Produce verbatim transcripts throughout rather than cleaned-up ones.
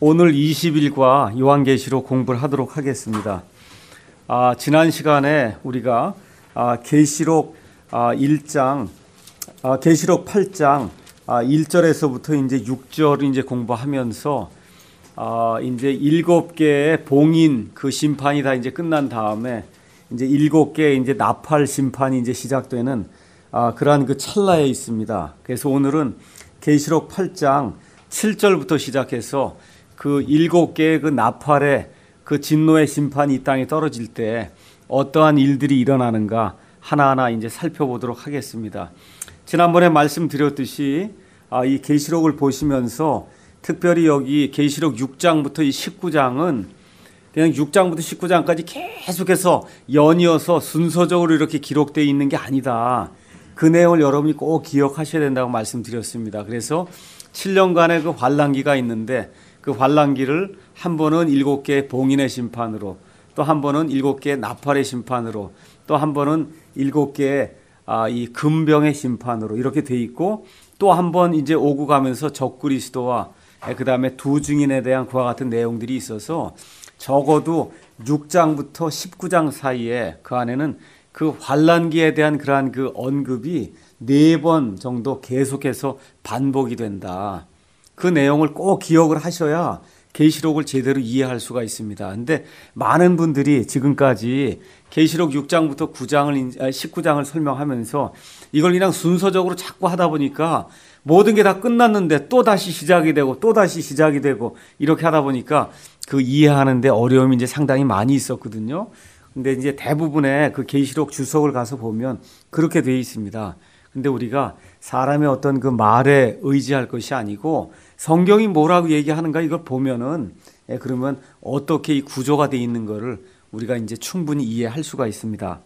오늘 이십 일과 요한계시록 공부를 하도록 하겠습니다. 아, 지난 시간에 우리가 아, 계시록 아, 일 장, 아, 계시록 팔 장 아, 일 절에서부터 이제 육 절을 이제 공부하면서 아, 이제 일곱 개의 봉인 그 심판이 다 이제 끝난 다음에 이제 일곱 개의 이제 나팔 심판이 이제 시작되는 아, 그러한 그 찰나에 있습니다. 그래서 오늘은 계시록 팔 장 칠 절부터 시작해서 그 일곱 개의 그 나팔의 그 진노의 심판이 이 땅에 떨어질 때 어떠한 일들이 일어나는가 하나하나 이제 살펴보도록 하겠습니다. 지난번에 말씀드렸듯이 아, 이 계시록을 보시면서 특별히 여기 계시록 육 장부터 이 십구 장은 그냥 육 장부터 십구 장까지 계속해서 연이어서 순서적으로 이렇게 기록되어 있는 게 아니다. 그 내용을 여러분이 꼭 기억하셔야 된다고 말씀드렸습니다. 그래서 칠 년간의 그 환란기가 있는데 그 환란기를 한 번은 일곱 개의 봉인의 심판으로, 또 한 번은 일곱 개의 나팔의 심판으로, 또 한 번은 일곱 개의 아, 이 금병의 심판으로 이렇게 돼 있고, 또 한 번 이제 오고 가면서 적그리스도와 그 다음에 두 증인에 대한 그와 같은 내용들이 있어서 적어도 육 장부터 십구 장 사이에 그 안에는 그 환란기에 대한 그러한 그 언급이 네 번 정도 계속해서 반복이 된다. 그 내용을 꼭 기억을 하셔야 계시록을 제대로 이해할 수가 있습니다. 근데 많은 분들이 지금까지 계시록 육 장부터 구 장을, 십구 장을 설명하면서 이걸 그냥 순서적으로 자꾸 하다 보니까 모든 게 다 끝났는데 또 다시 시작이 되고 또 다시 시작이 되고 이렇게 하다 보니까 그 이해하는데 어려움이 이제 상당히 많이 있었거든요. 근데 이제 대부분의 그 계시록 주석을 가서 보면 그렇게 되어 있습니다. 근데 우리가 사람의 어떤 그 말에 의지할 것이 아니고 성경이 뭐라고 얘기하는가 이걸 보면은 예, 그러면 어떻게 이 구조가 되어 있는 거를 우리가 이제 충분히 이해할 수가 있습니다.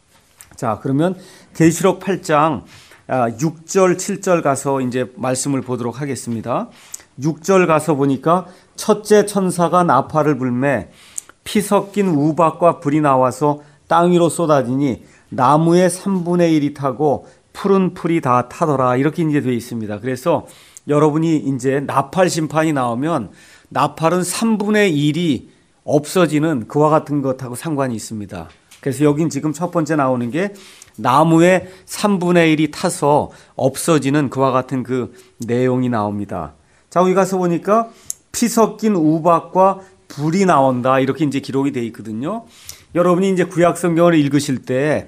자, 그러면 계시록 팔 장 육 절, 칠 절 가서 이제 말씀을 보도록 하겠습니다. 육 절 가서 보니까 첫째 천사가 나팔을 불매 피 섞인 우박과 불이 나와서 땅 위로 쏟아지니 나무의 삼분의 일이 타고 푸른 풀이 다 타더라. 이렇게 이제 되어 있습니다. 그래서 여러분이 이제 나팔 심판이 나오면 나팔은 삼분의 일이 없어지는 그와 같은 것하고 상관이 있습니다. 그래서 여긴 지금 첫 번째 나오는 게 나무의 삼분의 일이 타서 없어지는 그와 같은 그 내용이 나옵니다. 자, 여기 가서 보니까 피 섞인 우박과 불이 나온다. 이렇게 이제 기록이 되어 있거든요. 여러분이 이제 구약 성경을 읽으실 때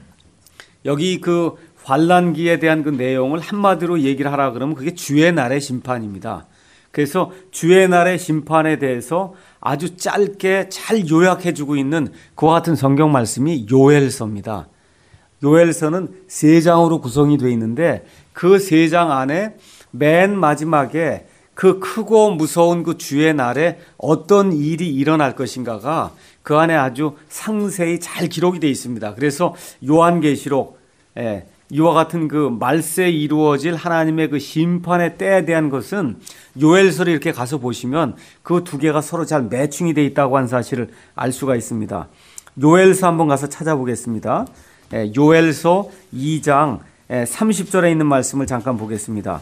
여기 그 환란기에 대한 그 내용을 한마디로 얘기를 하라 그러면 그게 주의 날의 심판입니다. 그래서 주의 날의 심판에 대해서 아주 짧게 잘 요약해주고 있는 그와 같은 성경 말씀이 요엘서입니다. 요엘서는 세 장으로 구성이 되어 있는데 그 세 장 안에 맨 마지막에 그 크고 무서운 그 주의 날에 어떤 일이 일어날 것인가가 그 안에 아주 상세히 잘 기록이 되어 있습니다. 그래서 요한계시록, 예, 이와 같은 그 말세에 이루어질 하나님의 그 심판의 때에 대한 것은 요엘서를 이렇게 가서 보시면 그 두 개가 서로 잘 매칭이 되어 있다고 하는 사실을 알 수가 있습니다. 요엘서 한번 가서 찾아보겠습니다. 예, 요엘서 이 장 예, 삼십 절에 있는 말씀을 잠깐 보겠습니다.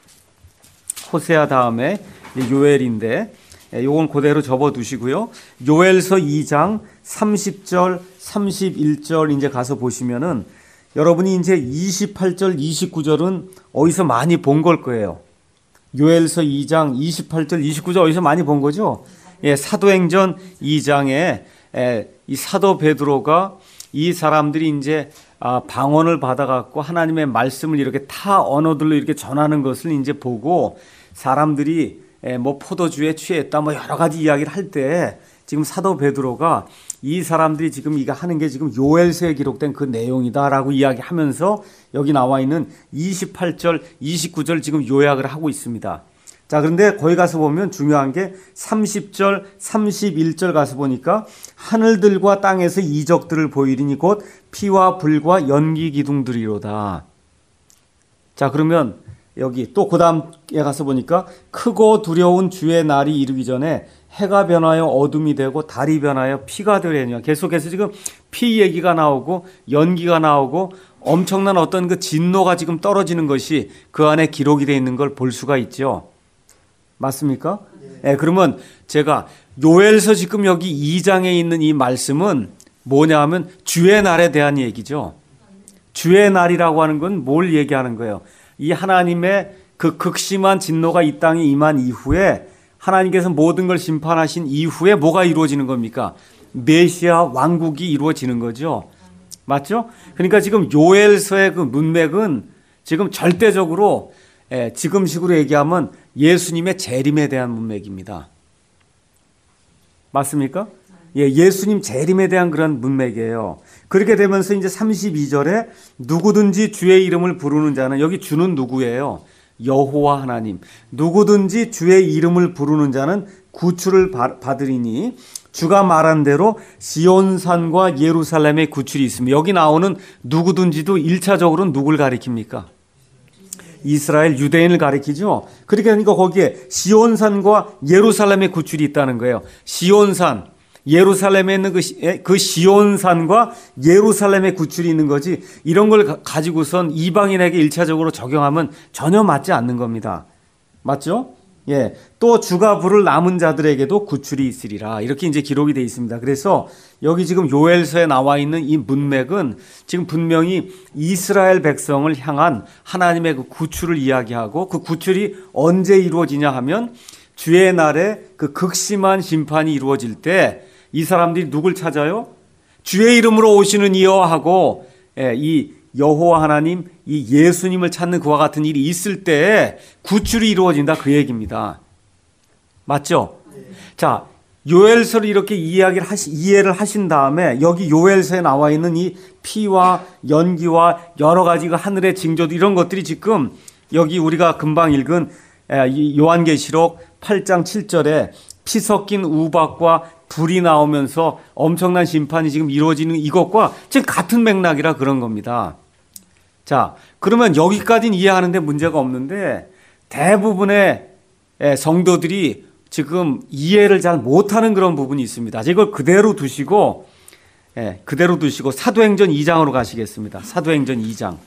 호세아 다음에 요엘인데 요건 그대로 접어두시고요. 요엘서 이 장 삼십 절, 삼십일 절 이제 가서 보시면은 여러분이 이제 이십팔 절, 이십구 절은 어디서 많이 본 걸 거예요. 요엘서 이 장 이십팔 절, 이십구 절 어디서 많이 본 거죠? 예, 사도행전 이 장에 예, 이 사도 베드로가 이 사람들이 이제 아, 방언을 받아갖고 하나님의 말씀을 이렇게 타 언어들로 이렇게 전하는 것을 이제 보고 사람들이 에, 뭐 포도주에 취했다 뭐 여러 가지 이야기를 할 때 지금 사도 베드로가 이 사람들이 지금 이거 하는 게 지금 요엘서에 기록된 그 내용이다라고 이야기하면서 여기 나와 있는 이십팔 절, 이십구 절 지금 요약을 하고 있습니다. 자, 그런데 거기 가서 보면 중요한 게 삼십 절, 삼십일 절 가서 보니까 하늘들과 땅에서 이적들을 보이리니 곧 피와 불과 연기 기둥들이로다. 자, 그러면 여기 또 그 다음에 가서 보니까 크고 두려운 주의 날이 이르기 전에 해가 변하여 어둠이 되고 달이 변하여 피가 되려니와. 계속해서 지금 피 얘기가 나오고 연기가 나오고 엄청난 어떤 그 진노가 지금 떨어지는 것이 그 안에 기록이 되어 있는 걸 볼 수가 있죠. 맞습니까? 네. 예, 그러면 제가 요엘서 지금 여기 이 장에 있는 이 말씀은 뭐냐 하면 주의 날에 대한 얘기죠. 주의 날이라고 하는 건 뭘 얘기하는 거예요? 이 하나님의 그 극심한 진노가 이 땅에 임한 이후에 하나님께서 모든 걸 심판하신 이후에 뭐가 이루어지는 겁니까? 메시아 왕국이 이루어지는 거죠. 맞죠? 그러니까 지금 요엘서의 그 문맥은 지금 절대적으로 예, 지금식으로 얘기하면 예수님의 재림에 대한 문맥입니다. 맞습니까? 예, 예수님 재림에 대한 그런 문맥이에요. 그렇게 되면서 이제 삼십이 절에 누구든지 주의 이름을 부르는 자는, 여기 주는 누구예요? 여호와 하나님. 누구든지 주의 이름을 부르는 자는 구출을 받으리니 주가 말한 대로 시온산과 예루살렘의 구출이 있습니다. 여기 나오는 누구든지도 일 차적으로는 누굴 가리킵니까? 이스라엘 유대인을 가리키죠. 그러니까 거기에 시온산과 예루살렘의 구출이 있다는 거예요. 시온산, 예루살렘에 있는 그, 그 시온산과 예루살렘의 구출이 있는 거지, 이런 걸 가지고선 이방인에게 일차적으로 적용하면 전혀 맞지 않는 겁니다. 맞죠? 예. 또 주가 부를 남은 자들에게도 구출이 있으리라. 이렇게 이제 기록이 되어 있습니다. 그래서 여기 지금 요엘서에 나와 있는 이 문맥은 지금 분명히 이스라엘 백성을 향한 하나님의 그 구출을 이야기하고, 그 구출이 언제 이루어지냐 하면 주의 날에 그 극심한 심판이 이루어질 때 이 사람들이 누굴 찾아요? 주의 이름으로 오시는 이여 하고, 예, 이 여호와 하나님, 이 예수님을 찾는 그와 같은 일이 있을 때 구출이 이루어진다, 그 얘기입니다. 맞죠? 네. 자, 요엘서를 이렇게 이야기를 하시, 이해를 하신 다음에 여기 요엘서에 나와 있는 이 피와 연기와 여러 가지 그 하늘의 징조도, 이런 것들이 지금 여기 우리가 금방 읽은 요한계시록 팔 장 칠 절에 피 섞인 우박과 불이 나오면서 엄청난 심판이 지금 이루어지는 이것과 지금 같은 맥락이라 그런 겁니다. 자, 그러면 여기까지는 이해하는데 문제가 없는데 대부분의 성도들이 지금 이해를 잘 못하는 그런 부분이 있습니다. 이걸 그대로 두시고, 예, 그대로 두시고 사도행전 이 장으로 가시겠습니다. 사도행전 이 장.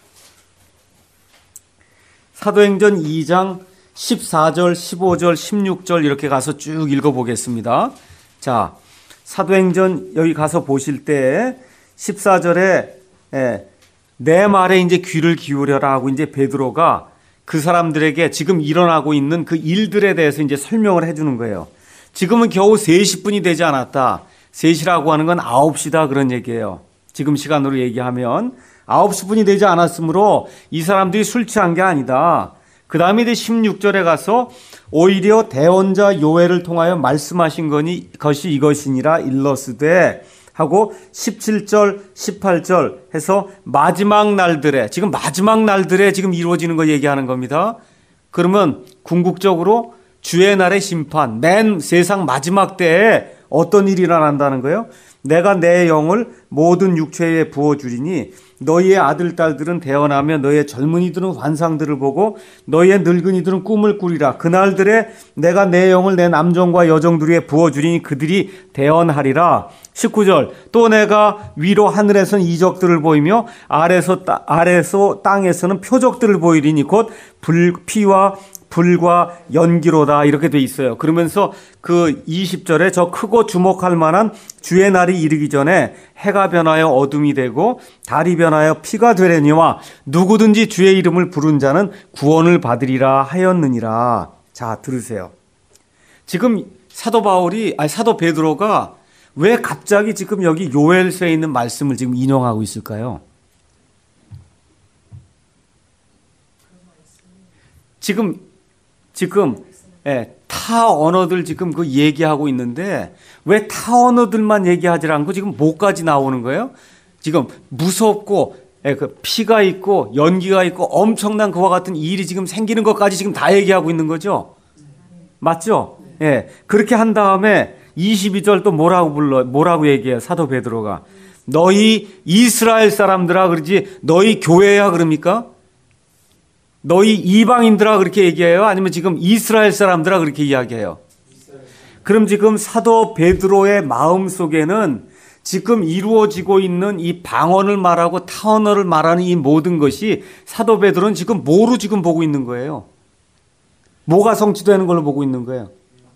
사도행전 이 장 십사 절, 십오 절, 십육 절 이렇게 가서 쭉 읽어보겠습니다. 자, 사도행전 여기 가서 보실 때 십사 절에 예, 내 말에 이제 귀를 기울여라 하고 이제 베드로가 그 사람들에게 지금 일어나고 있는 그 일들에 대해서 이제 설명을 해주는 거예요. 지금은 겨우 세 시 분이 되지 않았다. 세 시라고 하는 건 아홉 시다, 그런 얘기예요. 지금 시간으로 얘기하면 아홉 시 분이 되지 않았으므로 이 사람들이 술 취한 게 아니다. 그 다음에 이제 십육 절에 가서 오히려 대언자 요엘을 통하여 말씀하신 거니 것이 이것이니라 일러스되 하고 십칠 절, 십팔 절 해서 마지막 날들에, 지금 마지막 날들에 지금 이루어지는 거 얘기하는 겁니다. 그러면 궁극적으로 주의 날의 심판, 맨 세상 마지막 때에 어떤 일이 일어난다는 거예요? 내가 내 영을 모든 육체에 부어주리니 너희의 아들, 딸들은 태어나며 너희의 젊은이들은 환상들을 보고 너희의 늙은이들은 꿈을 꾸리라. 그날들에 내가 내 영을 내 남정과 여정들에게 부어주리니 그들이 대언하리라. 십구 절 또 내가 위로 하늘에서는 이적들을 보이며 아래서, 따, 아래서 땅에서는 표적들을 보이리니 곧 불, 피와 불과 연기로다, 이렇게 돼 있어요. 그러면서 그 이십 절에 저 크고 주목할 만한 주의 날이 이르기 전에 해가 변하여 어둠이 되고 달이 변하여 피가 되려니와 누구든지 주의 이름을 부른 자는 구원을 받으리라 하였느니라. 자, 들으세요. 지금 사도 바울이, 아니 사도 베드로가 왜 갑자기 지금 여기 요엘서에 있는 말씀을 지금 인용하고 있을까요? 지금 지금 예, 타 언어들 지금 그 얘기하고 있는데 왜 타 언어들만 얘기하지 않고 지금 뭐까지 나오는 거예요? 지금 무섭고 예, 그 피가 있고 연기가 있고 엄청난 그와 같은 일이 지금 생기는 것까지 지금 다 얘기하고 있는 거죠. 맞죠? 예, 그렇게 한 다음에 이십이 절 또 뭐라고 불러, 뭐라고 얘기해요? 사도 베드로가 너희 이스라엘 사람들아 그러지 너희 교회야 그럽니까? 너희 이방인들아 그렇게 얘기해요? 아니면 지금 이스라엘 사람들아 그렇게 이야기해요? 그럼 지금 사도 베드로의 마음 속에는 지금 이루어지고 있는 이 방언을 말하고 타언어를 말하는 이 모든 것이 사도 베드로는 지금 뭐로 지금 보고 있는 거예요? 뭐가 성취되는 걸로 보고 있는 거예요?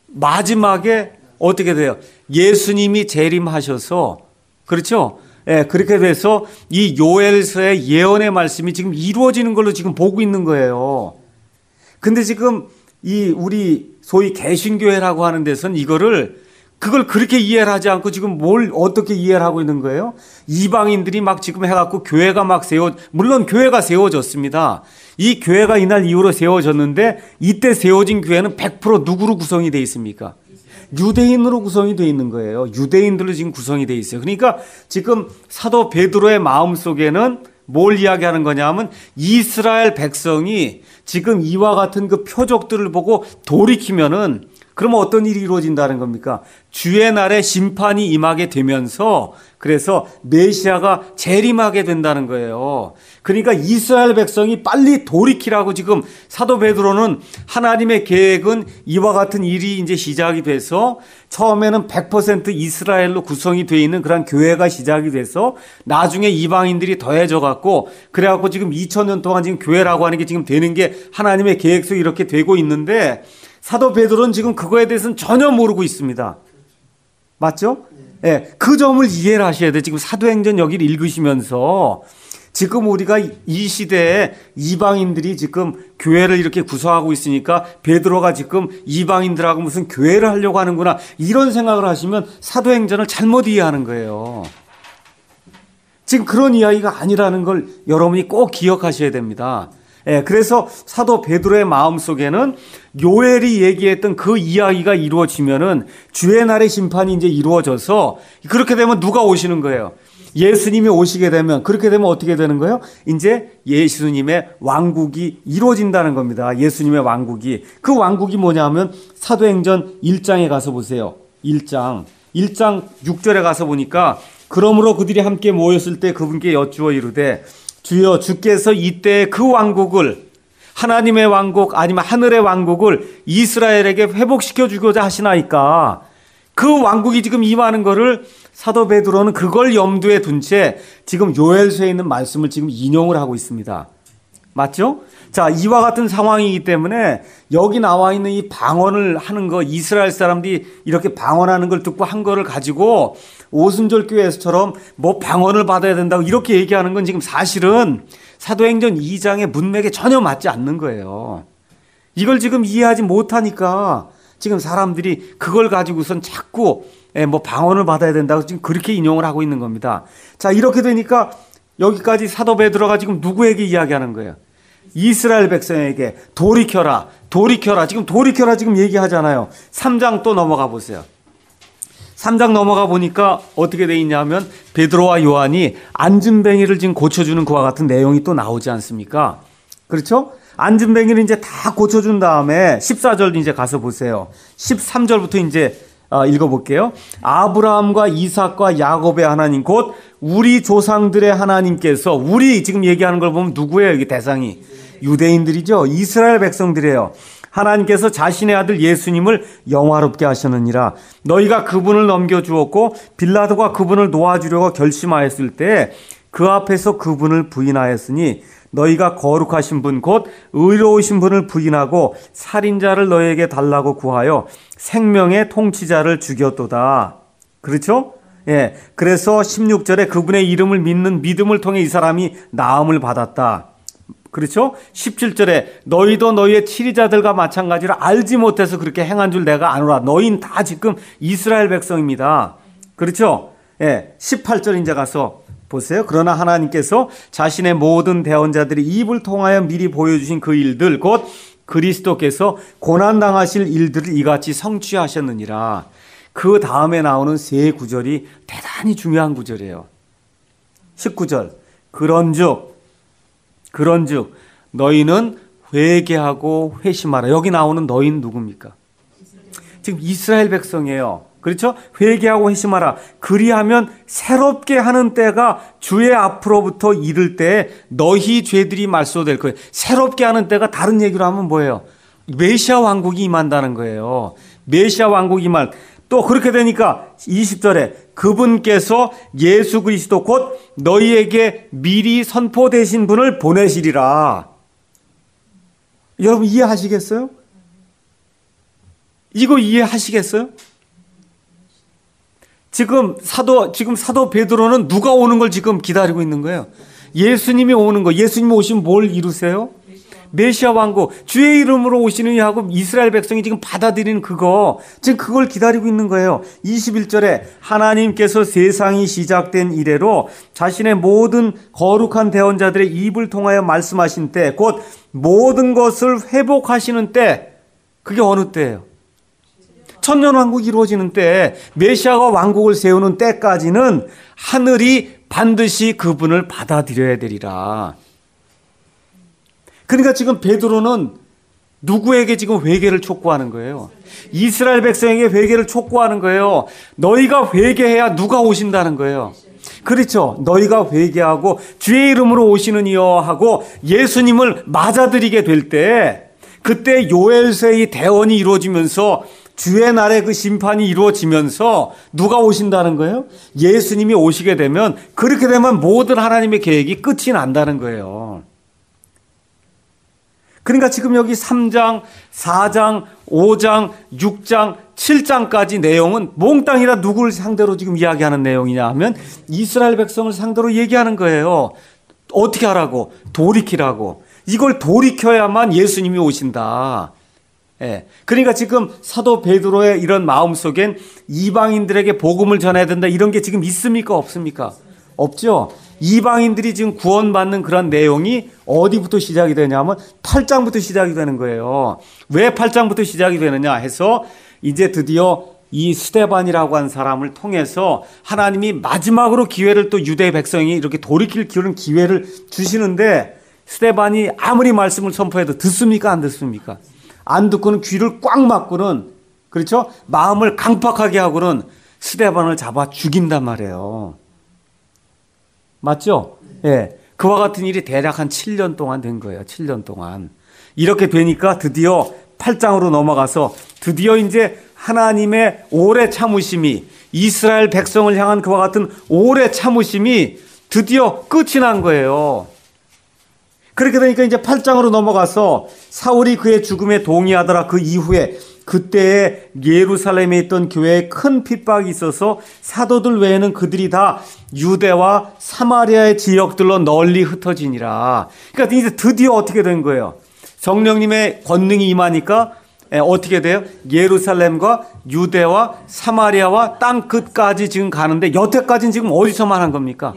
마지막에 어떻게 돼요? 예수님이 재림하셔서, 그렇죠? 예, 그렇게 돼서 이 요엘서의 예언의 말씀이 지금 이루어지는 걸로 지금 보고 있는 거예요. 근데 지금 이 우리 소위 개신교회라고 하는 데서는 이거를 그걸 그렇게 이해를 하지 않고 지금 뭘 어떻게 이해를 하고 있는 거예요? 이방인들이 막 지금 해갖고 교회가 막 세워, 물론 교회가 세워졌습니다. 이 교회가 이날 이후로 세워졌는데 이때 세워진 교회는 백 퍼센트 누구로 구성이 되어 있습니까? 유대인으로 구성이 되어 있는 거예요. 유대인들로 지금 구성이 되어 있어요. 그러니까 지금 사도 베드로의 마음 속에는 뭘 이야기하는 거냐 하면 이스라엘 백성이 지금 이와 같은 그 표적들을 보고 돌이키면은 그러면 어떤 일이 이루어진다는 겁니까? 주의 날에 심판이 임하게 되면서 그래서 메시아가 재림하게 된다는 거예요. 그러니까 이스라엘 백성이 빨리 돌이키라고 지금 사도 베드로는 하나님의 계획은 이와 같은 일이 이제 시작이 돼서 처음에는 백 퍼센트 이스라엘로 구성이 되어 있는 그런 교회가 시작이 돼서 나중에 이방인들이 더해져 갖고 그래갖고 지금 이천 년 동안 지금 교회라고 하는 게 지금 되는 게 하나님의 계획 속에 이렇게 되고 있는데 사도 베드로는 지금 그거에 대해서는 전혀 모르고 있습니다. 맞죠? 예, 네, 그 점을 이해를 하셔야 돼요. 지금 사도행전 여기를 읽으시면서 지금 우리가 이 시대에 이방인들이 지금 교회를 이렇게 구성하고 있으니까 베드로가 지금 이방인들하고 무슨 교회를 하려고 하는구나 이런 생각을 하시면 사도행전을 잘못 이해하는 거예요. 지금 그런 이야기가 아니라는 걸 여러분이 꼭 기억하셔야 됩니다. 예, 그래서 사도 베드로의 마음속에는 요엘이 얘기했던 그 이야기가 이루어지면은 주의 날의 심판이 이제 이루어져서 그렇게 되면 누가 오시는 거예요? 예수님이 오시게 되면 그렇게 되면 어떻게 되는 거예요? 이제 예수님의 왕국이 이루어진다는 겁니다. 예수님의 왕국이. 그 왕국이 뭐냐면 사도행전 일 장에 가서 보세요. 일 장. 일 장 육 절에 가서 보니까 그러므로 그들이 함께 모였을 때 그분께 여쭈어 이르되 주여 주께서 이때 그 왕국을 하나님의 왕국 아니면 하늘의 왕국을 이스라엘에게 회복시켜 주고자 하시나이까. 그 왕국이 지금 임하는 거를 사도 베드로는 그걸 염두에 둔 채 지금 요엘서에 있는 말씀을 지금 인용을 하고 있습니다. 맞죠? 자, 이와 같은 상황이기 때문에 여기 나와 있는 이 방언을 하는 거, 이스라엘 사람들이 이렇게 방언하는 걸 듣고 한 거를 가지고 오순절 교회에서처럼 뭐 방언을 받아야 된다고 이렇게 얘기하는 건 지금 사실은 사도행전 이 장의 문맥에 전혀 맞지 않는 거예요. 이걸 지금 이해하지 못하니까 지금 사람들이 그걸 가지고선 자꾸 뭐 방언을 받아야 된다고 지금 그렇게 인용을 하고 있는 겁니다. 자, 이렇게 되니까 여기까지 사도 베드로가 지금 누구에게 이야기하는 거예요? 이스라엘 백성에게 돌이켜라, 돌이켜라. 지금 돌이켜라 지금 얘기하잖아요. 삼 장 또 넘어가 보세요. 삼 장 넘어가 보니까 어떻게 돼 있냐면 베드로와 요한이 안진뱅이를 지금 고쳐주는 그와 같은 내용이 또 나오지 않습니까? 그렇죠? 안진뱅이를 이제 다 고쳐준 다음에 십사 절 이제 가서 보세요. 십삼 절부터 이제 읽어볼게요. 아브라함과 이삭과 야곱의 하나님 곧 우리 조상들의 하나님께서 우리 지금 얘기하는 걸 보면 누구예요? 이게 대상이 유대인들이죠. 이스라엘 백성들이에요. 하나님께서 자신의 아들 예수님을 영화롭게 하셨느니라. 너희가 그분을 넘겨주었고 빌라도가 그분을 놓아주려고 결심하였을 때 그 앞에서 그분을 부인하였으니 너희가 거룩하신 분 곧 의로우신 분을 부인하고 살인자를 너희에게 달라고 구하여 생명의 통치자를 죽였도다. 그렇죠? 예. 그래서 십육 절에 그분의 이름을 믿는 믿음을 통해 이 사람이 나음을 받았다. 그렇죠? 십칠 절에 너희도 너희의 치리자들과 마찬가지로 알지 못해서 그렇게 행한 줄 내가 아노라. 너희는 다 지금 이스라엘 백성입니다. 그렇죠? 예. 십팔 절 이제 가서 보세요. 그러나 하나님께서 자신의 모든 대언자들이 입을 통하여 미리 보여주신 그 일들 곧 그리스도께서 고난당하실 일들을 이같이 성취하셨느니라. 그 다음에 나오는 세 구절이 대단히 중요한 구절이에요. 십구 절 그런즉 그런즉 너희는 회개하고 회심하라. 여기 나오는 너희는 누굽니까? 지금 이스라엘 백성이에요. 그렇죠? 회개하고 회심하라. 그리하면 새롭게 하는 때가 주의 앞으로부터 이를 때에 너희 죄들이 말소될 거예요. 새롭게 하는 때가 다른 얘기로 하면 뭐예요? 메시아 왕국이 임한다는 거예요. 메시아 왕국이 임할. 또 그렇게 되니까 이십 절에 그분께서 예수 그리스도 곧 너희에게 미리 선포되신 분을 보내시리라. 여러분 이해하시겠어요? 이거 이해하시겠어요? 지금 사도, 지금 사도 베드로는 누가 오는 걸 지금 기다리고 있는 거예요. 예수님이 오는 거. 예수님이 오시면 뭘 이루세요? 메시아 왕국, 주의 이름으로 오시느니 하고 이스라엘 백성이 지금 받아들이는 그거, 지금 그걸 기다리고 있는 거예요. 이십일 절에 하나님께서 세상이 시작된 이래로 자신의 모든 거룩한 대언자들의 입을 통하여 말씀하신 때, 곧 모든 것을 회복하시는 때, 그게 어느 때예요? 천년 왕국이 이루어지는 때, 메시아가 왕국을 세우는 때까지는 하늘이 반드시 그분을 받아들여야 되리라. 그러니까 지금 베드로는 누구에게 지금 회개를 촉구하는 거예요? 이스라엘 백성에게 회개를 촉구하는 거예요. 너희가 회개해야 누가 오신다는 거예요. 그렇죠. 너희가 회개하고 주의 이름으로 오시는 이여 하고 예수님을 맞아들이게 될 때, 그때 요엘서의 대언이 이루어지면서 주의 날에 그 심판이 이루어지면서 누가 오신다는 거예요? 예수님이 오시게 되면, 그렇게 되면 모든 하나님의 계획이 끝이 난다는 거예요. 그러니까 지금 여기 삼 장, 사 장, 오 장, 육 장, 칠 장까지 내용은 몽땅이라 누구를 상대로 지금 이야기하는 내용이냐 하면 이스라엘 백성을 상대로 얘기하는 거예요. 어떻게 하라고? 돌이키라고. 이걸 돌이켜야만 예수님이 오신다. 예. 그러니까 지금 사도 베드로의 이런 마음속엔 이방인들에게 복음을 전해야 된다, 이런 게 지금 있습니까? 없습니까? 없죠. 이방인들이 지금 구원받는 그런 내용이 어디부터 시작이 되냐면 팔 장부터 시작이 되는 거예요. 왜 팔 장부터 시작이 되느냐 해서 이제 드디어 이 스데반이라고 한 사람을 통해서 하나님이 마지막으로 기회를 또 유대 백성이 이렇게 돌이킬 그런 기회를 주시는데, 스데반이 아무리 말씀을 선포해도 듣습니까? 안 듣습니까? 안 듣고는 귀를 꽉 막고는, 그렇죠? 마음을 강팍하게 하고는 스데반을 잡아 죽인단 말이에요. 맞죠? 예. 그와 같은 일이 대략 한 칠 년 동안 된 거예요. 칠 년 동안. 이렇게 되니까 드디어 팔 장으로 넘어가서 드디어 이제 하나님의 오래 참으심이, 이스라엘 백성을 향한 그와 같은 오래 참으심이 드디어 끝이 난 거예요. 그렇게 되니까 이제 팔 장으로 넘어가서 사울이 그의 죽음에 동의하더라. 그 이후에 그때에 예루살렘에 있던 교회에 큰 핍박이 있어서 사도들 외에는 그들이 다 유대와 사마리아의 지역들로 널리 흩어지니라. 그러니까 이제 드디어 어떻게 된 거예요? 성령님의 권능이 임하니까 어떻게 돼요? 예루살렘과 유대와 사마리아와 땅 끝까지 지금 가는데, 여태까지는 지금 어디서만 한 겁니까?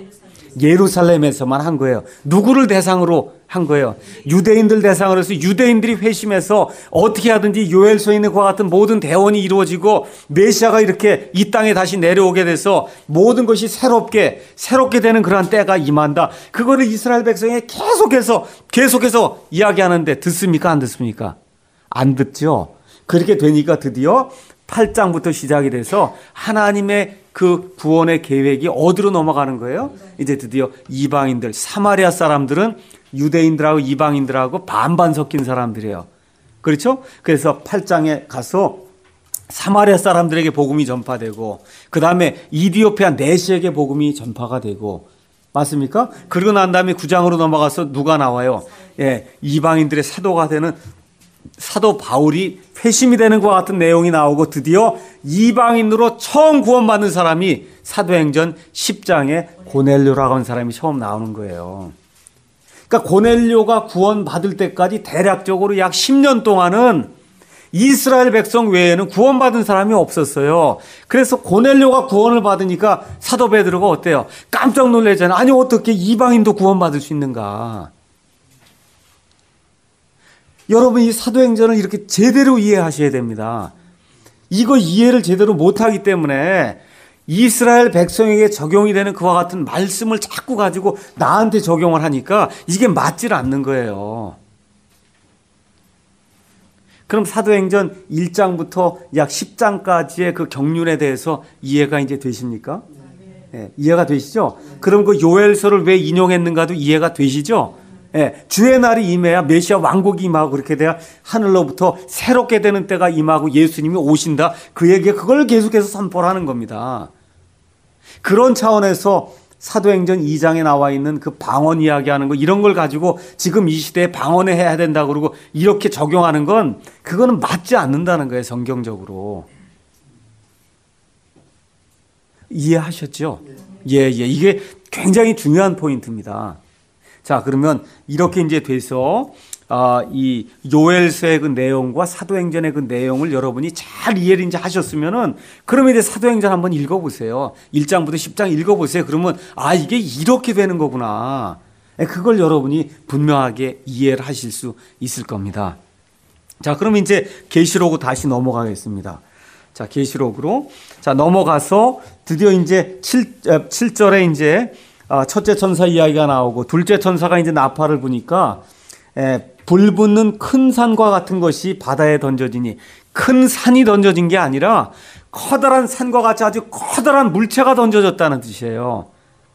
예루살렘에서만 한 거예요. 누구를 대상으로 한 거예요? 유대인들 대상으로 해서 유대인들이 회심해서 어떻게 하든지 요엘서에 있는 그와 같은 모든 대언이 이루어지고 메시아가 이렇게 이 땅에 다시 내려오게 돼서 모든 것이 새롭게 새롭게 되는 그러한 때가 임한다. 그거를 이스라엘 백성에 계속해서 계속해서 이야기하는데 듣습니까? 안 듣습니까? 안 듣죠. 그렇게 되니까 드디어 팔 장부터 시작이 돼서 하나님의 그 구원의 계획이 어디로 넘어가는 거예요? 이제 드디어 이방인들, 사마리아 사람들은 유대인들하고 이방인들하고 반반 섞인 사람들이에요. 그렇죠? 그래서 팔 장에 가서 사마리아 사람들에게 복음이 전파되고, 그 다음에 이디오피아 내시에게 복음이 전파가 되고, 맞습니까? 그러고 난 다음에 구 장으로 넘어가서 누가 나와요? 예, 이방인들의 사도가 되는 사도 바울이 회심이 되는 것과 같은 내용이 나오고, 드디어 이방인으로 처음 구원받는 사람이 사도행전 십 장에 고넬료라고 하는 사람이 처음 나오는 거예요. 그러니까 고넬료가 구원받을 때까지 대략적으로 약 십 년 동안은 이스라엘 백성 외에는 구원받은 사람이 없었어요. 그래서 고넬료가 구원을 받으니까 사도 베드로가 어때요? 깜짝 놀라잖아요. 아니 어떻게 이방인도 구원받을 수 있는가? 여러분, 이 사도행전을 이렇게 제대로 이해하셔야 됩니다. 이거 이해를 제대로 못하기 때문에 이스라엘 백성에게 적용이 되는 그와 같은 말씀을 자꾸 가지고 나한테 적용을 하니까 이게 맞질 않는 거예요. 그럼 사도행전 일 장부터 약 십 장까지의 그 경륜에 대해서 이해가 이제 되십니까? 네, 이해가 되시죠? 그럼 그 요엘서를 왜 인용했는가도 이해가 되시죠? 예, 주의 날이 임해야 메시아 왕국이 임하고, 그렇게 돼야 하늘로부터 새롭게 되는 때가 임하고 예수님이 오신다. 그에게 그걸 계속해서 선포를 하는 겁니다. 그런 차원에서 사도행전 이 장에 나와 있는 그 방언 이야기하는 거 이런 걸 가지고 지금 이 시대에 방언을 해야 된다 그러고 이렇게 적용하는 건 그거는 맞지 않는다는 거예요. 성경적으로. 이해하셨죠? 예, 예. 이게 굉장히 중요한 포인트입니다. 자, 그러면 이렇게 이제 돼서 아, 이 요엘서의 그 내용과 사도행전의 그 내용을 여러분이 잘 이해를 이제 하셨으면은 그러면 이제 사도행전 한번 읽어보세요. 일 장부터 십 장 읽어보세요. 그러면 아, 이게 이렇게 되는 거구나. 그걸 여러분이 분명하게 이해를 하실 수 있을 겁니다. 자, 그럼 이제 계시록으로 다시 넘어가겠습니다. 자, 계시록으로 자 넘어가서 드디어 이제 칠 절에 이제 첫째 천사 이야기가 나오고 둘째 천사가 이제 나팔을 부니까 에, 불 붙는 큰 산과 같은 것이 바다에 던져지니 큰 산이 던져진 게 아니라 커다란 산과 같이 아주 커다란 물체가 던져졌다는 뜻이에요.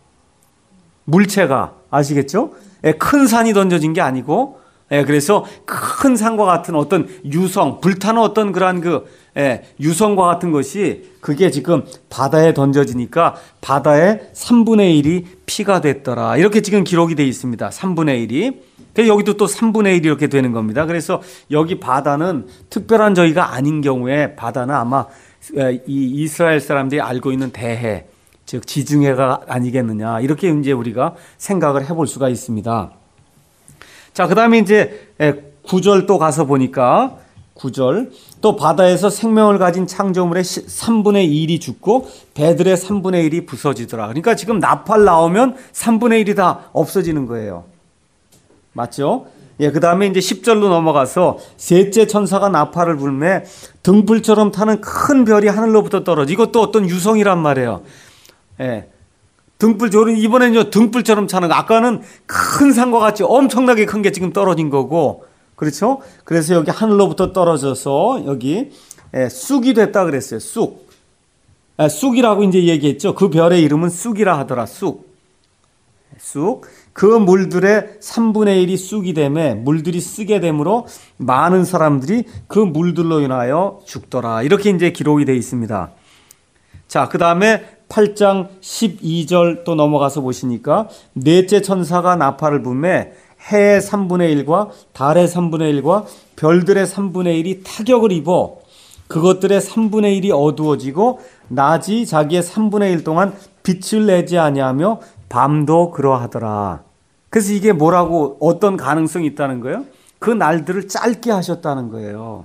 물체가 아시겠죠? 에, 큰 산이 던져진 게 아니고 에, 그래서 큰 산과 같은 어떤 유성, 불타는 어떤 그러한 그 예, 유성과 같은 것이 그게 지금 바다에 던져지니까 바다의 삼분의 일이 피가 됐더라. 이렇게 지금 기록이 되어 있습니다. 삼분의 일이. 여기도 또 삼분의 일이 이렇게 되는 겁니다. 그래서 여기 바다는 특별한 저희가 아닌 경우에 바다는 아마 이 이스라엘 사람들이 알고 있는 대해, 즉 지중해가 아니겠느냐. 이렇게 이제 우리가 생각을 해볼 수가 있습니다. 자, 그 다음에 이제 구 절 또 가서 보니까 구 절 또 바다에서 생명을 가진 창조물의 삼분의 일이 죽고 배들의 삼분의 일이 부서지더라. 그러니까 지금 나팔 나오면 삼분의 일이 다 없어지는 거예요. 맞죠? 예, 그 다음에 이제 십 절로 넘어가서 셋째 천사가 나팔을 불매 등불처럼 타는 큰 별이 하늘로부터 떨어져. 이것도 어떤 유성이란 말이에요. 예. 등불, 이번에는 등불처럼 타는 거. 아까는 큰 산과 같이 엄청나게 큰 게 지금 떨어진 거고. 그렇죠? 그래서 여기 하늘로부터 떨어져서 여기 예, 쑥이 됐다 그랬어요. 쑥. 예, 쑥이라고 이제 얘기했죠. 그 별의 이름은 쑥이라 하더라. 쑥. 쑥. 그 물들의 삼분의 일이 쑥이 되매 물들이 쓰게 되므로 많은 사람들이 그 물들로 인하여 죽더라. 이렇게 이제 기록이 되어 있습니다. 자, 그 다음에 팔 장 십이 절 또 넘어가서 보시니까 넷째 천사가 나팔을 불매 해의 삼분의 일과 달의 삼분의 일과 별들의 삼분의 일이 타격을 입어 그것들의 삼분의 일이 어두워지고 낮이 자기의 삼분의 일 동안 빛을 내지 아니하며 밤도 그러하더라. 그래서 이게 뭐라고 어떤 가능성이 있다는 거예요? 그 날들을 짧게 하셨다는 거예요.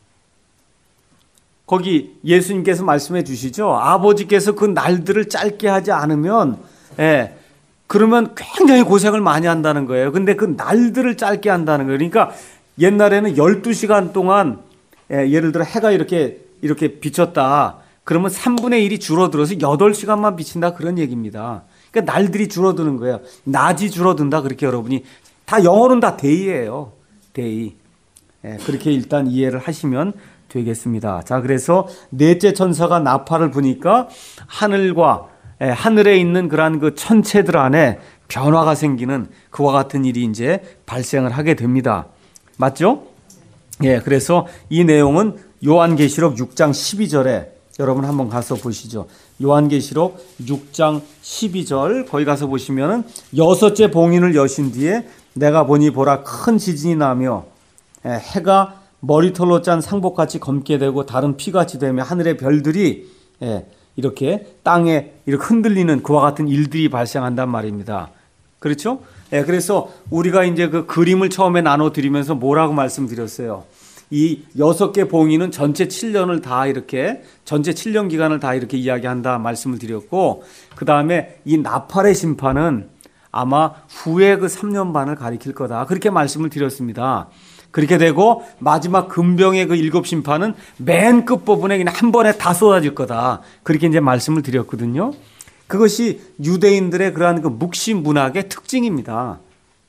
거기 예수님께서 말씀해 주시죠. 아버지께서 그 날들을 짧게 하지 않으면 예, 그러면 굉장히 고생을 많이 한다는 거예요. 근데 그 날들을 짧게 한다는 거예요. 그러니까 옛날에는 열두 시간 동안 예, 예를 들어 해가 이렇게 이렇게 비쳤다. 그러면 삼분의 일이 줄어들어서 여덟 시간만 비친다 그런 얘기입니다. 그러니까 날들이 줄어드는 거예요. 낮이 줄어든다 그렇게 여러분이 다 영어로는 다 데이예요. 데이. 예, 그렇게 일단 이해를 하시면 되겠습니다. 자, 그래서 넷째 천사가 나팔을 부니까 하늘과 예, 하늘에 있는 그러한 그 천체들 안에 변화가 생기는 그와 같은 일이 이제 발생을 하게 됩니다. 맞죠? 예, 그래서 이 내용은 요한계시록 육 장 십이 절에 여러분 한번 가서 보시죠. 요한계시록 육 장 십이 절 거기 가서 보시면은 여섯째 봉인을 여신 뒤에 내가 보니 보라 큰 지진이 나며 예, 해가 머리털로 짠 상복같이 검게 되고 다른 피같이 되며 하늘의 별들이 예, 이렇게 땅에 이렇게 흔들리는 그와 같은 일들이 발생한단 말입니다. 그렇죠? 예, 그래서 우리가 이제 그 그림을 처음에 나눠드리면서 뭐라고 말씀드렸어요? 이 여섯 개 봉인은 전체 칠 년을 다 이렇게 전체 칠 년 기간을 다 이렇게 이야기한다 말씀을 드렸고 그 다음에 이 나팔의 심판은 아마 후에 그 삼 년 반을 가리킬 거다 그렇게 말씀을 드렸습니다. 그렇게 되고 마지막 금병의 그 일곱 심판은 맨 끝부분에 그냥 한 번에 다 쏟아질 거다. 그렇게 이제 말씀을 드렸거든요. 그것이 유대인들의 그러한 그 묵시 문학의 특징입니다.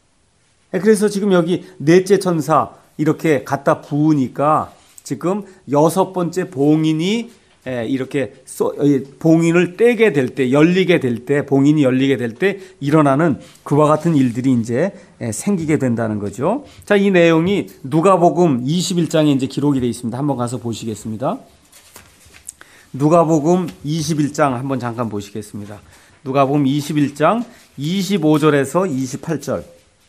그래서 지금 여기 넷째 천사 이렇게 갖다 부으니까 지금 여섯 번째 봉인이 이렇게 봉인을 떼게 될 때, 열리게 될 때, 봉인이 열리게 될 때 일어나는 그와 같은 일들이 이제 생기게 된다는 거죠. 자, 이 내용이 누가복음 이십일 장에 이제 기록이 되어 있습니다. 한번 가서 보시겠습니다. 누가복음 이십일 장 한번 잠깐 보시겠습니다. 누가복음 이십일 장 이십오 절에서 이십팔 절.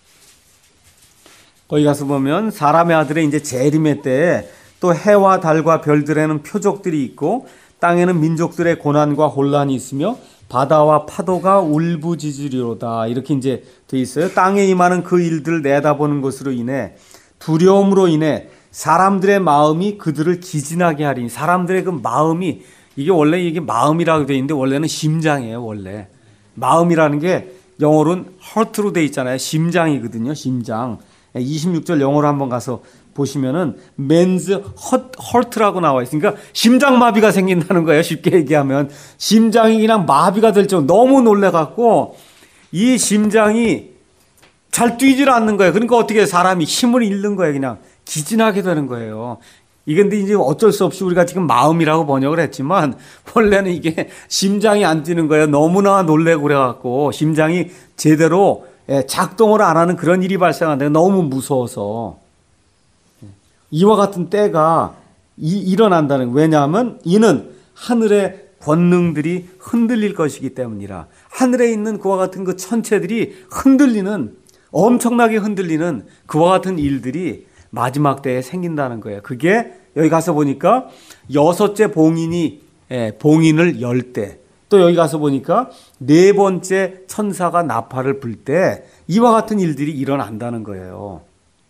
거기 가서 보면 사람의 아들의 이제 재림의 때에 또 해와 달과 별들에는 표적들이 있고 땅에는 민족들의 고난과 혼란이 있으며 바다와 파도가 울부짖으리로다. 이렇게 이제 돼 있어요. 땅에 임하는 그 일들을 내다보는 것으로 인해 두려움으로 인해 사람들의 마음이 그들을 기진하게 하리니. 사람들의 그 마음이, 이게 원래 이게 마음이라고 돼 있는데 원래는 심장이에요. 원래 마음이라는 게 영어로는 heart로 돼 있잖아요. 심장이거든요. 심장. 이십육 절 영어로 한번 가서 보시면은 men's heart라고 나와 있으니까 심장마비가 생긴다는 거예요. 쉽게 얘기하면 심장이 그냥 마비가 될 정도. 너무 놀래갖고 이 심장이 잘 뛰질 않는 거예요. 그러니까 어떻게 사람이 힘을 잃는 거예요. 그냥 기진하게 되는 거예요. 이게 근데 이제 어쩔 수 없이 우리가 지금 마음이라고 번역을 했지만 원래는 이게 심장이 안 뛰는 거예요. 너무나 놀래고 그래갖고 심장이 제대로 작동을 안 하는 그런 일이 발생한다. 너무 무서워서. 이와 같은 때가 이, 일어난다는. 왜냐하면 이는 하늘의 권능들이 흔들릴 것이기 때문이라. 하늘에 있는 그와 같은 그 천체들이 흔들리는, 엄청나게 흔들리는 그와 같은 일들이 마지막 때에 생긴다는 거예요. 그게 여기 가서 보니까 여섯째 봉인이 예, 봉인을 열 때, 또 여기 가서 보니까 네 번째 천사가 나팔을 불 때 이와 같은 일들이 일어난다는 거예요.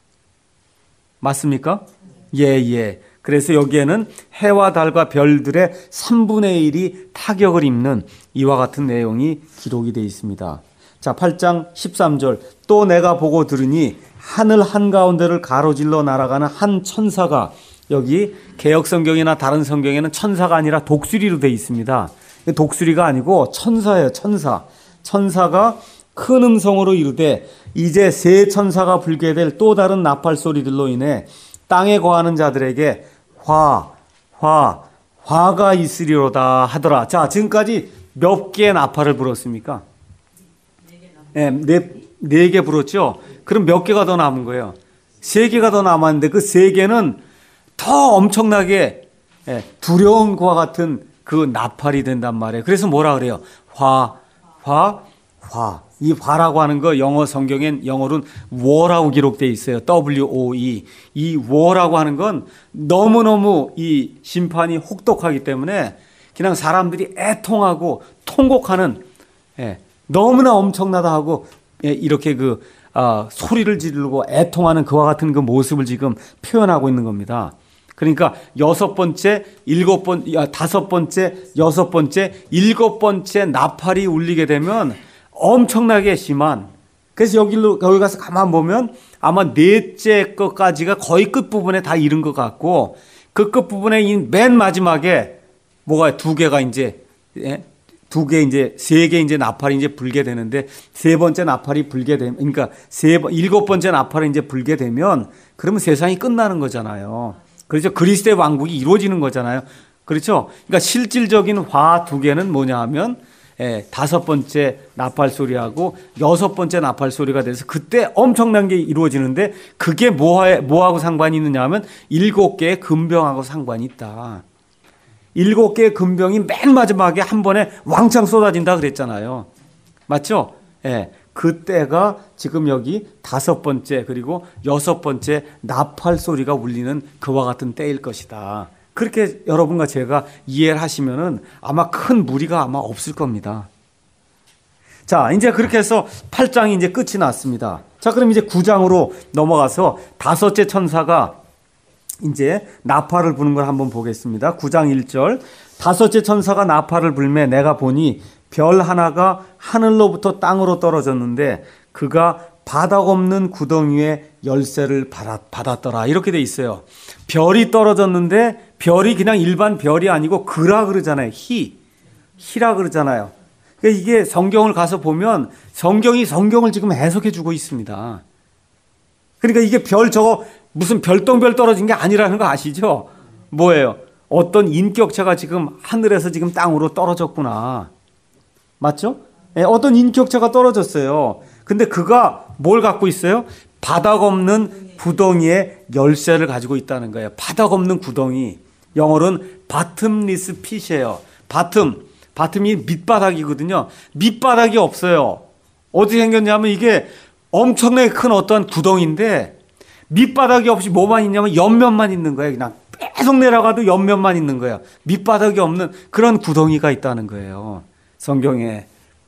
맞습니까? 예, 예. 그래서 여기에는 해와 달과 별들의 삼분의 일이 타격을 입는 이와 같은 내용이 기록이 되어 있습니다. 자, 팔 장 십삼 절. 또 내가 보고 들으니 하늘 한가운데를 가로질러 날아가는 한 천사가, 여기 개역성경이나 다른 성경에는 천사가 아니라 독수리로 되어 있습니다. 독수리가 아니고 천사예요. 천사. 천사가 큰 음성으로 이르되 이제 새 천사가 불게 될 또 다른 나팔 소리들로 인해 땅에 거하는 자들에게 화, 화, 화가 있으리로다 하더라. 자, 지금까지 몇 개의 나팔을 불었습니까? 네, 네, 네 개 불었죠? 그럼 몇 개가 더 남은 거예요? 세 개가 더 남았는데 그 세 개는 더 엄청나게 두려운 것과 같은 그 나팔이 된단 말이에요. 그래서 뭐라 그래요? 화, 화, 화. 이 화라고 하는 거 영어 성경엔 영어로는 war라고 기록되어 있어요. 더블유 오 이. 이 war라고 하는 건 너무너무 이 심판이 혹독하기 때문에 그냥 사람들이 애통하고 통곡하는, 예, 너무나 엄청나다 하고, 예, 이렇게 그 아, 소리를 지르고 애통하는 그와 같은 그 모습을 지금 표현하고 있는 겁니다. 그러니까 여섯 번째, 일곱 번, 다섯 번째, 여섯 번째, 일곱 번째 나팔이 울리게 되면 엄청나게 심한. 그래서 여기로 여기 가서 가만 보면 아마 넷째 것까지가 거의 끝 부분에 다 이른 것 같고, 그 끝 부분에 맨 마지막에 뭐가 두 개가 이제, 예? 두 개 이제 세 개 이제 나팔이 이제 불게 되는데, 세 번째 나팔이 불게 되면, 그러니까 세 번 일곱 번째 나팔이 이제 불게 되면 그러면 세상이 끝나는 거잖아요. 그렇죠. 그리스도의 왕국이 이루어지는 거잖아요. 그렇죠. 그러니까 실질적인 화 두 개는 뭐냐 하면, 예, 다섯 번째 나팔 소리하고 여섯 번째 나팔 소리가 돼서 그때 엄청난 게 이루어지는데, 그게 뭐하, 뭐하고 상관이 있느냐 하면 일곱 개의 금병하고 상관이 있다. 일곱 개의 금병이 맨 마지막에 한 번에 왕창 쏟아진다 그랬잖아요. 맞죠? 예. 그때가 지금 여기 다섯 번째 그리고 여섯 번째 나팔 소리가 울리는 그와 같은 때일 것이다. 그렇게 여러분과 제가 이해를 하시면은 아마 큰 무리가 아마 없을 겁니다. 자, 이제 그렇게 해서 팔 장이 이제 끝이 났습니다. 자, 그럼 이제 구 장으로 넘어가서 다섯째 천사가 이제 나팔을 부는 걸 한번 보겠습니다. 구 장 일 절. 다섯째 천사가 나팔을 불매 내가 보니 별 하나가 하늘로부터 땅으로 떨어졌는데 그가 바닥 없는 구덩이에 열쇠를 받았더라. 이렇게 돼 있어요. 별이 떨어졌는데 별이 그냥 일반 별이 아니고 그라 그러잖아요. 희. 희라 그러잖아요. 그러니까 이게 성경을 가서 보면 성경이 성경을 지금 해석해 주고 있습니다. 그러니까 이게 별 저거 무슨 별똥별 떨어진 게 아니라는 거 아시죠? 뭐예요? 어떤 인격체가 지금 하늘에서 지금 땅으로 떨어졌구나. 맞죠? 예, 어떤 인격체가 떨어졌어요. 근데 그가 뭘 갖고 있어요? 바닥 없는 구덩이에 열쇠를 가지고 있다는 거예요. 바닥 없는 구덩이. 영어로는 bottomless pit이에요. bottom. 바텀이 밑바닥이거든요. 밑바닥이 없어요. 어떻게 생겼냐면 이게 엄청나게 큰 어떤 구덩이인데 밑바닥이 없이 뭐만 있냐면 옆면만 있는 거예요. 그냥 계속 내려가도 옆면만 있는 거예요. 밑바닥이 없는 그런 구덩이가 있다는 거예요. 성경에.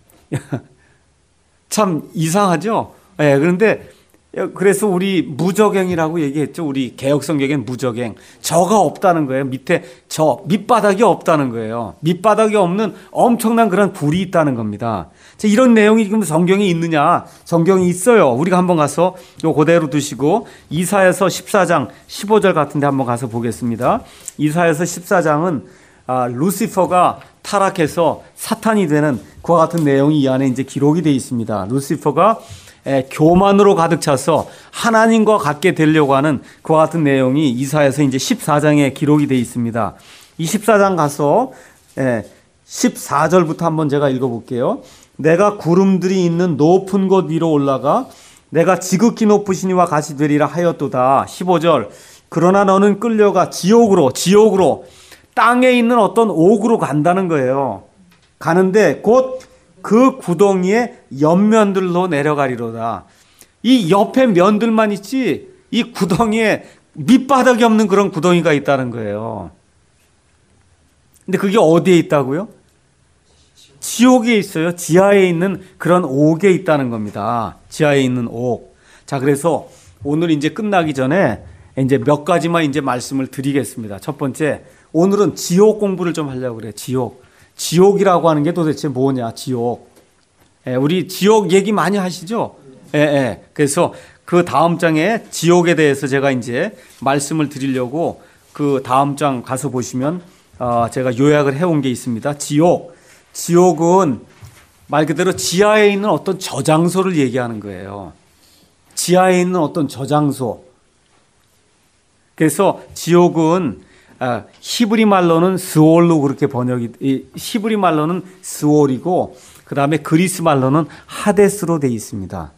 참 이상하죠? 예, 네, 그런데 그래서 우리 무저갱이라고 얘기했죠. 우리 개혁 성경엔 무저갱. 저가 없다는 거예요. 밑에 저 밑바닥이 없다는 거예요. 밑바닥이 없는 엄청난 그런 굴이 있다는 겁니다. 이런 내용이 지금 성경에 있느냐? 성경이 있어요. 우리가 한번 가서 요 그대로 두시고 이사야서 십사 장 십오 절 같은데 한번 가서 보겠습니다. 이사야서 십사 장은 아, 루시퍼가 타락해서 사탄이 되는 그와 같은 내용이 이 안에 이제 기록이 되어 있습니다. 루시퍼가 에, 교만으로 가득 차서 하나님과 같게 되려고 하는 그와 같은 내용이 이사야서 이제 십사 장에 기록이 되어 있습니다. 이 십사 장 가서 에, 십사 절부터 한번 제가 읽어볼게요. 내가 구름들이 있는 높은 곳 위로 올라가 내가 지극히 높으시니와 같이 되리라 하였도다. 십오 절 그러나 너는 끌려가 지옥으로 지옥으로 땅에 있는 어떤 옥으로 간다는 거예요. 가는데 곧 그 구덩이의 옆면들로 내려가리로다. 이 옆에 면들만 있지 이 구덩이에 밑바닥이 없는 그런 구덩이가 있다는 거예요. 근데 그게 어디에 있다고요? 지옥에 있어요. 지하에 있는 그런 옥에 있다는 겁니다. 지하에 있는 옥. 자, 그래서 오늘 이제 끝나기 전에 이제 몇 가지만 이제 말씀을 드리겠습니다. 첫 번째, 오늘은 지옥 공부를 좀 하려고 그래요. 지옥. 지옥이라고 하는 게 도대체 뭐냐, 지옥. 예, 우리 지옥 얘기 많이 하시죠? 예, 예. 그래서 그 다음 장에 지옥에 대해서 제가 이제 말씀을 드리려고 그 다음 장 가서 보시면 어, 제가 요약을 해온 게 있습니다. 지옥. 지옥은 말 그대로 지하에 있는 어떤 저장소를 얘기하는 거예요. 지하에 있는 어떤 저장소. 그래서 지옥은 아, 히브리 말로는 스올로 그렇게 번역이, 히브리 말로는 스올이고, 그 다음에 그리스 말로는 하데스로 되어 있습니다.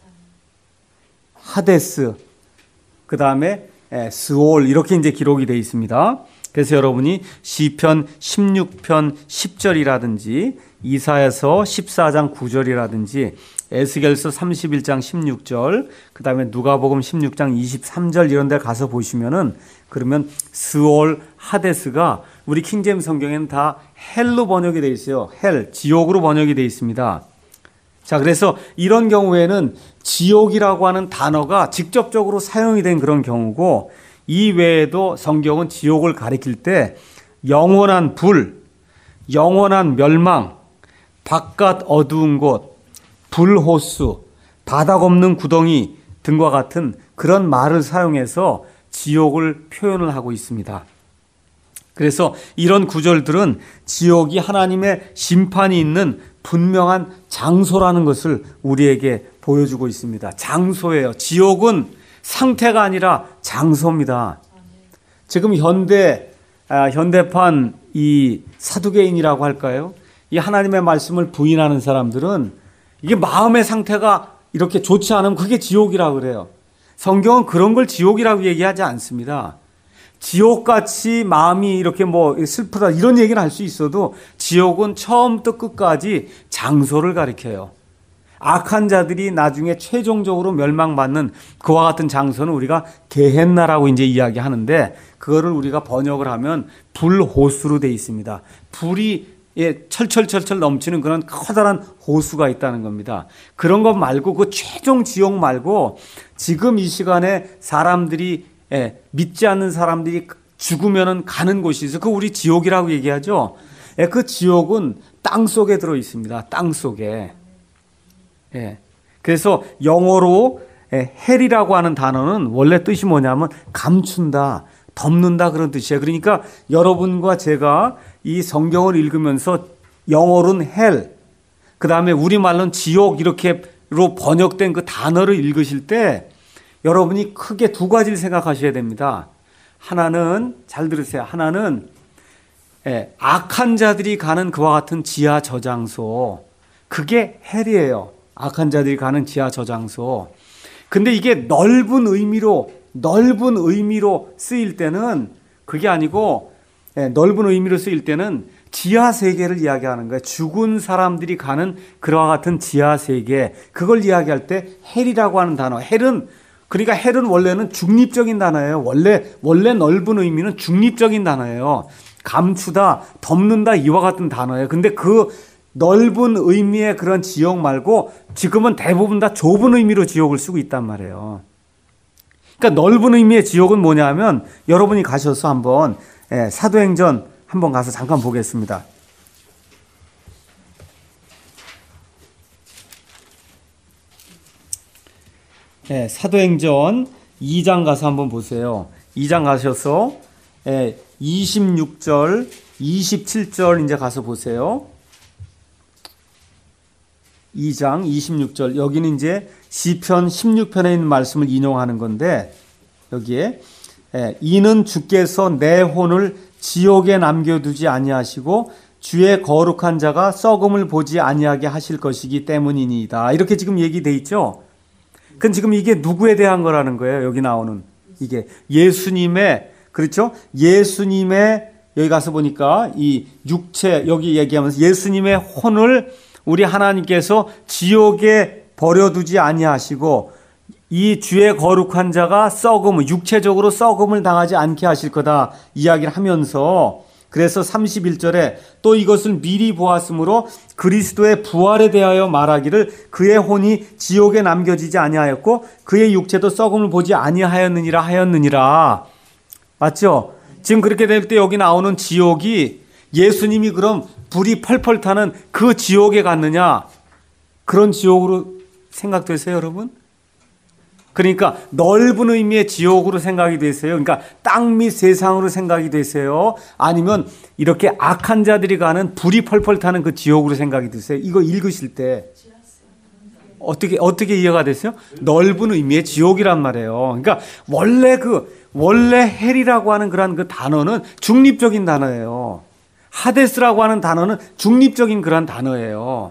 하데스, 그 다음에 스올, 이렇게 이제 기록이 되어 있습니다. 그래서 여러분이 시편 십육 편 십 절이라든지, 이사야서 십사 장 구 절이라든지, 에스겔서 삼십일 장 십육 절, 그 다음에 누가복음 십육 장 이십삼 절 이런 데 가서 보시면은 그러면 스올, 하데스가 우리 킹제임스 성경에는 다 헬로 번역이 되어 있어요. 헬, 지옥으로 번역이 되어 있습니다. 자, 그래서 이런 경우에는 지옥이라고 하는 단어가 직접적으로 사용이 된 그런 경우고 이 외에도 성경은 지옥을 가리킬 때 영원한 불, 영원한 멸망, 바깥 어두운 곳, 불호수, 바닥 없는 구덩이 등과 같은 그런 말을 사용해서 지옥을 표현을 하고 있습니다. 그래서 이런 구절들은 지옥이 하나님의 심판이 있는 분명한 장소라는 것을 우리에게 보여주고 있습니다. 장소예요. 지옥은 상태가 아니라 장소입니다. 지금 현대, 아, 현대판 이 사두개인이라고 할까요? 이 하나님의 말씀을 부인하는 사람들은 이게 마음의 상태가 이렇게 좋지 않으면 그게 지옥이라고 그래요. 성경은 그런 걸 지옥이라고 얘기하지 않습니다. 지옥같이 마음이 이렇게 뭐 슬프다 이런 얘기는 할 수 있어도 지옥은 처음부터 끝까지 장소를 가리켜요. 악한 자들이 나중에 최종적으로 멸망받는 그와 같은 장소는 우리가 게헨나라고 이제 이야기하는데 그거를 우리가 번역을 하면 불호수로 되어 있습니다. 불이 예, 철철철철 넘치는 그런 커다란 호수가 있다는 겁니다. 그런 것 말고 그 최종 지옥 말고 지금 이 시간에 사람들이 예, 믿지 않는 사람들이 죽으면은 가는 곳이 있어. 그 우리 지옥이라고 얘기하죠. 예, 그 지옥은 땅 속에 들어 있습니다. 땅 속에. 예. 그래서 영어로 예, 헬이라고 하는 단어는 원래 뜻이 뭐냐면 감춘다, 덮는다 그런 뜻이에요. 그러니까 여러분과 제가 이 성경을 읽으면서 영어로는 헬, 그 다음에 우리말로는 지옥 이렇게로 번역된 그 단어를 읽으실 때 여러분이 크게 두 가지를 생각하셔야 됩니다. 하나는, 잘 들으세요. 하나는 예, 악한 자들이 가는 그와 같은 지하 저장소. 그게 헬이에요. 악한 자들이 가는 지하 저장소. 근데 이게 넓은 의미로, 넓은 의미로 쓰일 때는 그게 아니고 예, 넓은 의미로 쓰일 때는 지하 세계를 이야기하는 거예요. 죽은 사람들이 가는 그와 같은 지하 세계. 그걸 이야기할 때 헬이라고 하는 단어. 헬은 그러니까 헬은 원래는 중립적인 단어예요. 원래 원래 넓은 의미는 중립적인 단어예요. 감추다, 덮는다 이와 같은 단어예요. 근데 그 넓은 의미의 그런 지옥 말고 지금은 대부분 다 좁은 의미로 지옥을 쓰고 있단 말이에요. 그러니까 넓은 의미의 지옥은 뭐냐 하면 여러분이 가셔서 한번 예, 사도행전 한번 가서 잠깐 보겠습니다. 예, 사도행전 이 장 가서 한번 보세요. 이 장 가셔서 예, 이십육 절, 이십칠 절 이제 가서 보세요. 이 장 이십육 절 여기는 이제 시편 십육 편에 있는 말씀을 인용하는 건데 여기에 예, 이는 주께서 내 혼을 지옥에 남겨두지 아니하시고 주의 거룩한 자가 썩음을 보지 아니하게 하실 것이기 때문이니이다. 이렇게 지금 얘기돼 있죠. 그건 지금 이게 누구에 대한 거라는 거예요. 여기 나오는 이게 예수님의 그렇죠? 예수님의 여기 가서 보니까 이 육체 여기 얘기하면서 예수님의 혼을 우리 하나님께서 지옥에 버려두지 아니하시고 이 주의 거룩한 자가 썩음을 육체적으로 썩음을 당하지 않게 하실 거다 이야기를 하면서 그래서 삼십일 절에 또 이것을 미리 보았으므로 그리스도의 부활에 대하여 말하기를 그의 혼이 지옥에 남겨지지 아니하였고 그의 육체도 썩음을 보지 아니하였느니라 하였느니라. 맞죠? 지금 그렇게 될 때 여기 나오는 지옥이 예수님이 그럼 불이 펄펄 타는 그 지옥에 갔느냐? 그런 지옥으로 생각되세요, 여러분? 그러니까 넓은 의미의 지옥으로 생각이 되세요. 그러니까 땅 및 세상으로 생각이 되세요. 아니면 이렇게 악한 자들이 가는 불이 펄펄 타는 그 지옥으로 생각이 드세요. 이거 읽으실 때 어떻게 어떻게 이해가 됐어요? 넓은 의미의 지옥이란 말이에요. 그러니까 원래 그 원래 헬이라고 하는 그런 그 단어는 중립적인 단어예요. 하데스라고 하는 단어는 중립적인 그런 단어예요.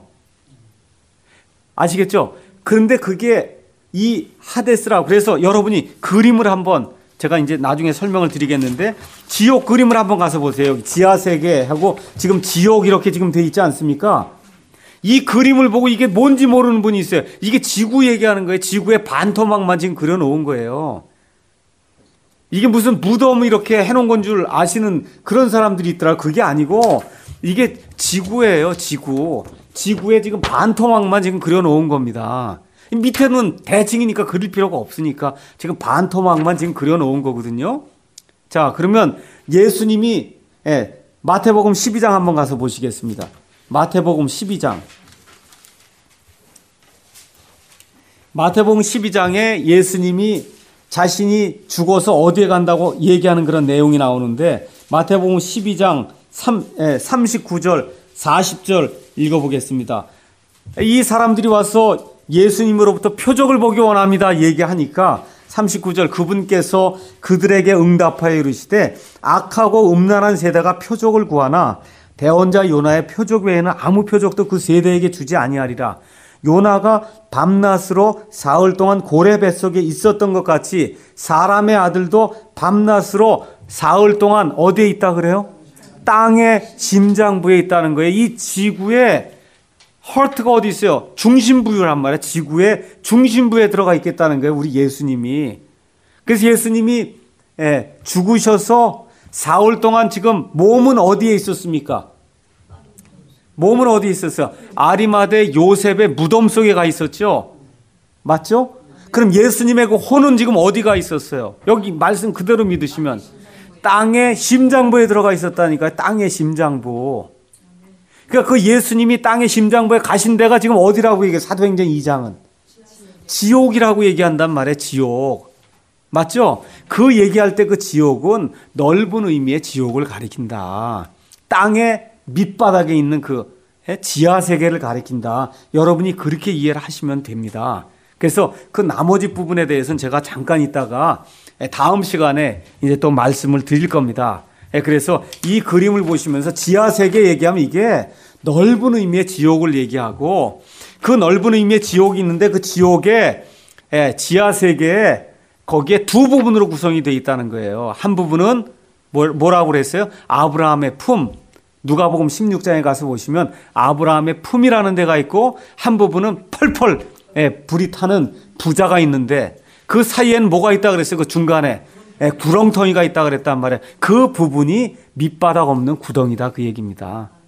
아시겠죠? 그런데 그게 이 하데스라고 그래서 여러분이 그림을 한번 제가 이제 나중에 설명을 드리겠는데 지옥 그림을 한번 가서 보세요. 지하 세계하고 지금 지옥 이렇게 지금 돼 있지 않습니까? 이 그림을 보고 이게 뭔지 모르는 분이 있어요. 이게 지구 얘기하는 거예요. 지구의 반토막만 지금 그려놓은 거예요. 이게 무슨 무덤 이렇게 해놓은 건 줄 아시는 그런 사람들이 있더라. 그게 아니고 이게 지구예요. 지구. 지구에 지금 반토막만 지금 그려놓은 겁니다. 밑에는 대칭이니까 그릴 필요가 없으니까 지금 반토막만 지금 그려놓은 거거든요. 자, 그러면 예수님이 예, 마태복음 십이 장 한번 가서 보시겠습니다. 마태복음 십이 장. 마태복음 십이 장에 예수님이 자신이 죽어서 어디에 간다고 얘기하는 그런 내용이 나오는데 마태복음 십이 장 삼십구 절, 사십 절 읽어보겠습니다. 이 사람들이 와서 예수님으로부터 표적을 보기 원합니다 얘기하니까 삼십구 절 그분께서 그들에게 응답하여 이르시되 악하고 음란한 세대가 표적을 구하나 대언자 요나의 표적 외에는 아무 표적도 그 세대에게 주지 아니하리라. 요나가 밤낮으로 사흘 동안 고래 뱃속에 있었던 것 같이 사람의 아들도 밤낮으로 사흘 동안 어디에 있다 그래요? 땅의 심장부에 있다는 거예요. 이 지구에 헐트가 어디 있어요? 중심부란 말이에요. 지구의 중심부에 들어가 있겠다는 거예요. 우리 예수님이. 그래서 예수님이 예, 죽으셔서 사흘 동안 지금 몸은 어디에 있었습니까? 몸은 어디에 있었어요? 아리마대 요셉의 무덤 속에 가 있었죠? 맞죠? 그럼 예수님의 그 혼은 지금 어디가 있었어요? 여기 말씀 그대로 믿으시면 땅의 심장부에 들어가 있었다니까요. 땅의 심장부. 그러니까 그 예수님이 땅의 심장부에 가신 데가 지금 어디라고 얘기해요? 사도행전 이 장은. 지옥이라고 얘기한단 말이에요. 지옥. 맞죠? 그 얘기할 때 그 지옥은 넓은 의미의 지옥을 가리킨다. 땅의 밑바닥에 있는 그 지하 세계를 가리킨다. 여러분이 그렇게 이해를 하시면 됩니다. 그래서 그 나머지 부분에 대해서는 제가 잠깐 있다가 다음 시간에 이제 또 말씀을 드릴 겁니다. 그래서 이 그림을 보시면서 지하 세계 얘기하면 이게 넓은 의미의 지옥을 얘기하고 그 넓은 의미의 지옥이 있는데 그 지옥에 지하 세계에 거기에 두 부분으로 구성이 되어 있다는 거예요. 한 부분은 뭐라고 그랬어요? 아브라함의 품. 누가복음 십육 장에 가서 보시면 아브라함의 품이라는 데가 있고 한 부분은 펄펄 예, 불이 타는 부자가 있는데 그 사이에는 뭐가 있다 그랬어요? 그 중간에 예, 구렁텅이가 있다 그랬단 말이에요. 그 부분이 밑바닥 없는 구덩이다 그 얘기입니다.